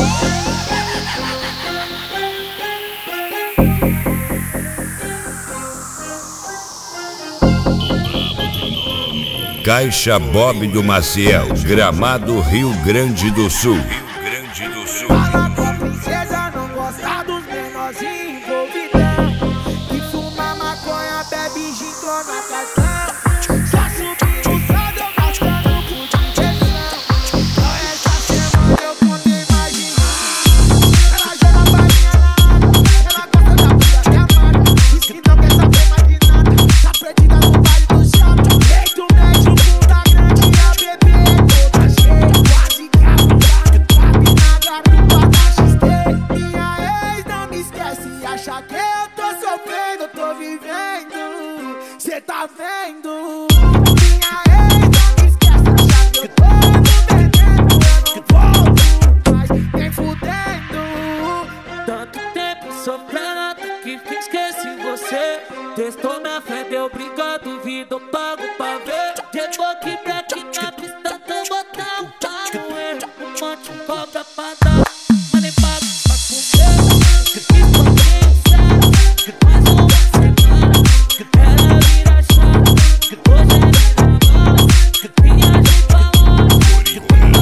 Caixa Bob do Maciel, Gramado, Rio Grande do Sul. Fala com a princesa, não gosta dos menorzinhos envolvidão, que fuma maconha, bebe gin, clona cartão. Só subir o saldo, eu gastando por diversão. Só essa semana eu contei mais de mim. Ela joga balinha na água, ela gosta da bunda que amada. Diz que não quer saber mais de nada, tá perdida no baile do shopping. Feito médio, bunda grande, a bebê é toda cheia. Quase que a bunda cabe na garupa da XT. Minha ex não me esquece, acha que eu tô sofrendo, eu tô vivendo. Cê tá vendo? Minha ex não me esquece, acha que eu tô perdendo. Eu não volto mais, nem fudendo. Tanto tempo sofrendo até que esqueci você. Testou minha fé, deu briga, duvido, eu pago pra ver. Chegou aqui pra aqui na pista, tô botando um pau no erro. Um monte de cobra pra dar, mas nem pago pra comer. Fiz pouquinho sério, mais uma semana. Ela vira chata, hoje é vira bola. Viagem pra longe,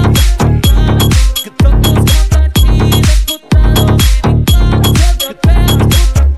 tô com os contatinhos, putando americano. Eu deu perto,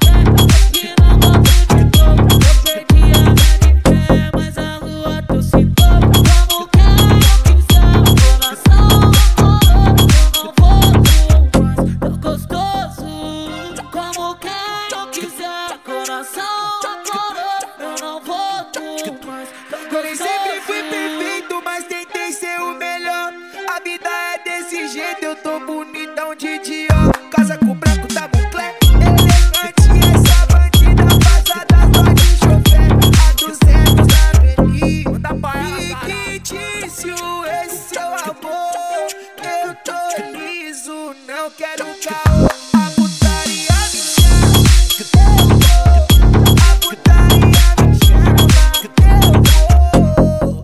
aqui na moto de novo. Eu perdi a minha fé, mas a lua tô sintomas. Como que eu quiser, coração amoroso, eu não volto mais, tô gostoso. Como que eu quiser, coração amoroso, eu não volto mais, tô Eu nem sempre fui gostoso. perfeito, mas tentei ser o melhor. A vida é desse jeito, eu tô bonitão de Dior. Casa com branco da Moncler, elegante, essa bandida passada só de chofer. A 200 na avenida, fictício esse seu amor. Eu tô liso, não quero caô. A putaria me chama, eu vou. A putaria me chama, eu vou.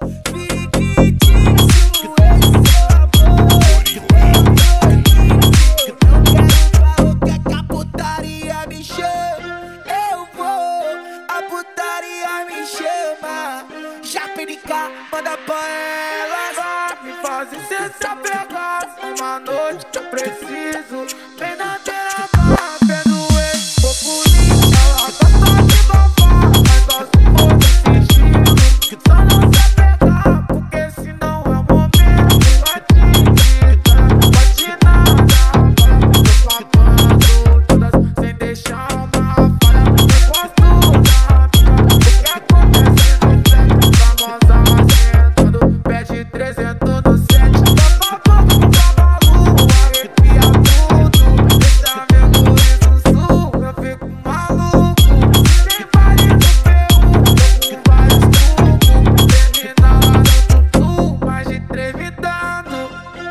Fictício esse seu amor. Eu tô liso, não quero caô. Quer que a putaria me chama, eu vou. A putaria me chama. Japerica, manda pra elas. Me fazem cê se apegar. Uma noite que eu preciso. Vem na beira-mar, vendo esse populinho. Ela gosta de babar, mas gosta de outro estilo. Só não se apegar, porque senão é o momento. Batida, patinada, deslavando todas sem deixar uma falha. Eu gosto da amiga, o que acontece no set. Famosa sentando, pede 300 no set. Toma pouco com babalu, arrepia tudo. Deixa meu guri sul, eu fico maluco. Tem baile no Peru, com vários tubos. Termina lá no tutu, mais de 3 me dando.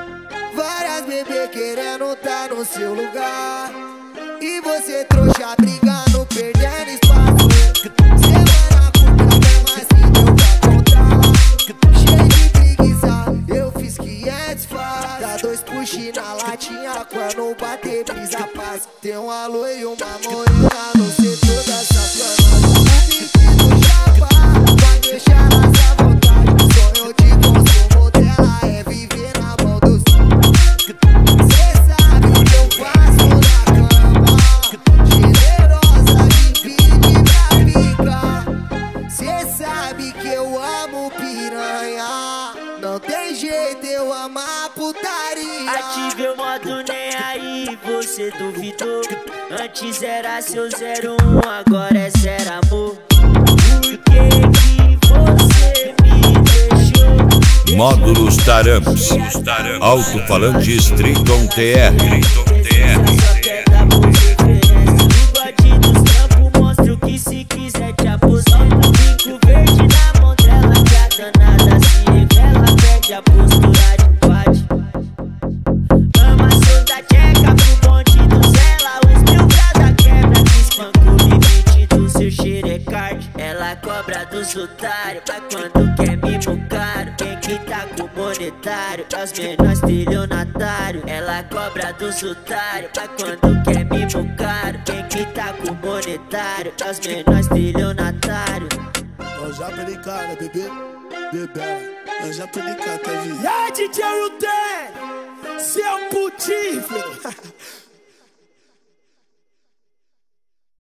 Várias bebê querendo tá no seu lugar. E você trouxa brigando, perdendo espaço. Semana curta, mas se deu pra contar. Cheio de preguiça, eu fiz 500 faz. Dá 2 push na latinha, quando bater brisa paz. Tem um alô e uma morena no setor da sacanagem. O pique do chapa, vai deixar essa vontade. Sonho de consumo dela é viver na mão dos. Cê sabe o que eu faço na cama. Generosa de pedir pra ficar. Cê sabe que eu amo piranha. Não tem jeito, eu amo a putaria. Ativei o modo nem aí, você duvidou. Antes era seu 01, agora é zero amor. Por que que você me deixou? Módulos Taramps, alto-falantes Triton TR. Só quer dar por referência. Bigode dos trampos mostra o que se quiser te apostar. Bico verde na mão dela, que a danada se revela. Perde a postura de pade. Ama seus da tcheca pro bonde do Zela. Os 1000 graus da quebra que espanca o limite do seu xerecard. Ela cobra dos otários, mas quando quer mimo caro, quem que tá com o monetário é É os menores estelionatário, ela cobra do otário. Mas quando quer mimo caro, quem que tá com monetário? É os menores estelionatário. Nós já pelicana, bebê, bebê. Nós já pelicana, tá vendo? E aí, DJ Ruten, seu putífero.